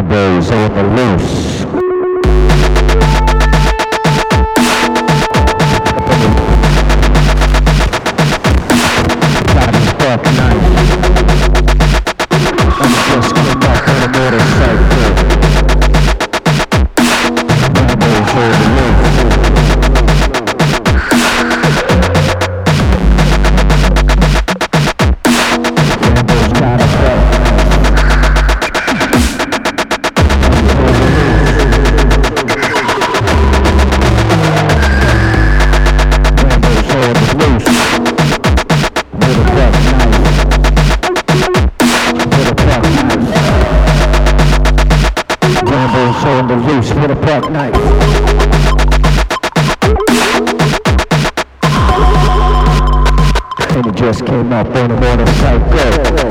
Rambo's on the loose. Body's buck nice. I'm just coming back on a motorcycle. Rambo's on the loose. Rambo's got a buck. On the loose with a buck knife. And he just came up on a motorcycle.